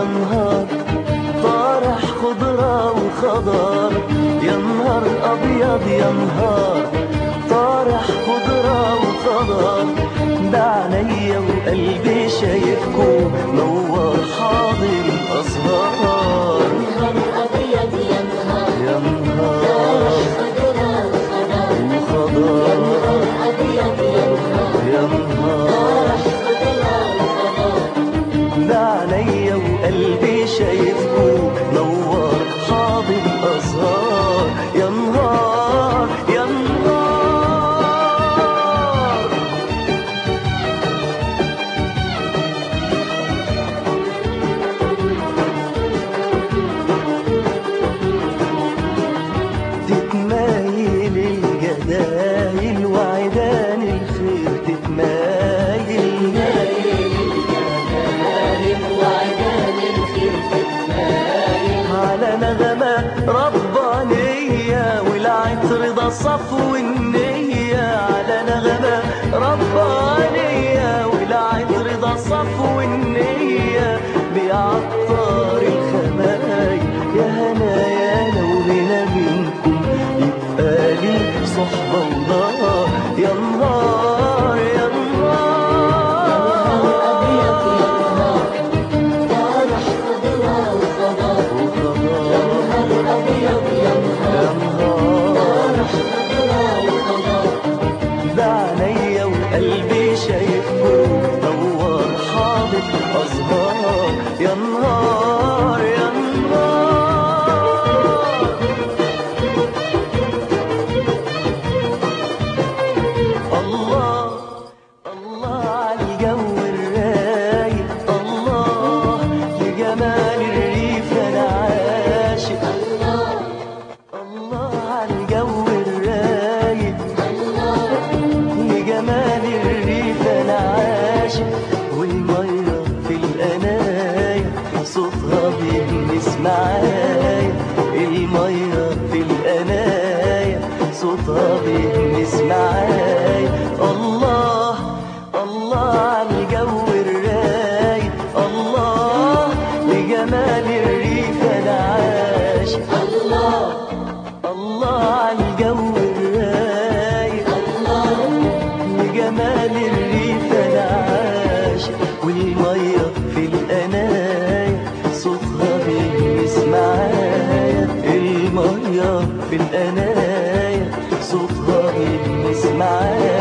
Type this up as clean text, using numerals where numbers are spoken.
نهار طارح خضرة وخضار، يا نهار أبيض يا نهار طارح خضرة وخضار. ده عينيا وقلبي شايفكم نور حاضر الأزهار. يا نهار أبيض يا نهار يا نهار طارح خضرة وخضار، يا نهار أبيض يا نهار يا نهار طارح خضرة وخضار. ده عينيا وقلبي شايفكم نور حاضر الأزهار. يا نهار يا نهار تتمايل الجدايل وعيدان الخير، تتمايل وعدان الخير تتمايل على نغمة ربانية والعطر ده صفو النية. على نغمة ربانية والعطر ده صفو النية، بيعطر الخمايل. يا هنايا لو هنا منكم يبقى لي صحبة الله. يا نهار يا أبيض يا نهار نهار طارح خضرة وخضار، يا نهار أبيض يا نهار طارح خضرة وخضار. ده عينيا وقلبي شايفكم نور حاضر أزهار. يا نهار يا نهار الله الله عالجو الرايق، الله لجمال الريف أنا عاشق. الله عالجو الرايق لجمال الريف أنا عاشق. والمية في القناية صوتها بيلمس معايا. المية في القناية صوتها بيلمس معايا. الله الله عالجو الرايق، الله لجمال الريف أنا عاشق. الله عالجو الرايق لجمال الريف أنا عاشق. والمية في القناية صوتها بيلمس معايا. المية في القناية صوتها بيلمس معايا.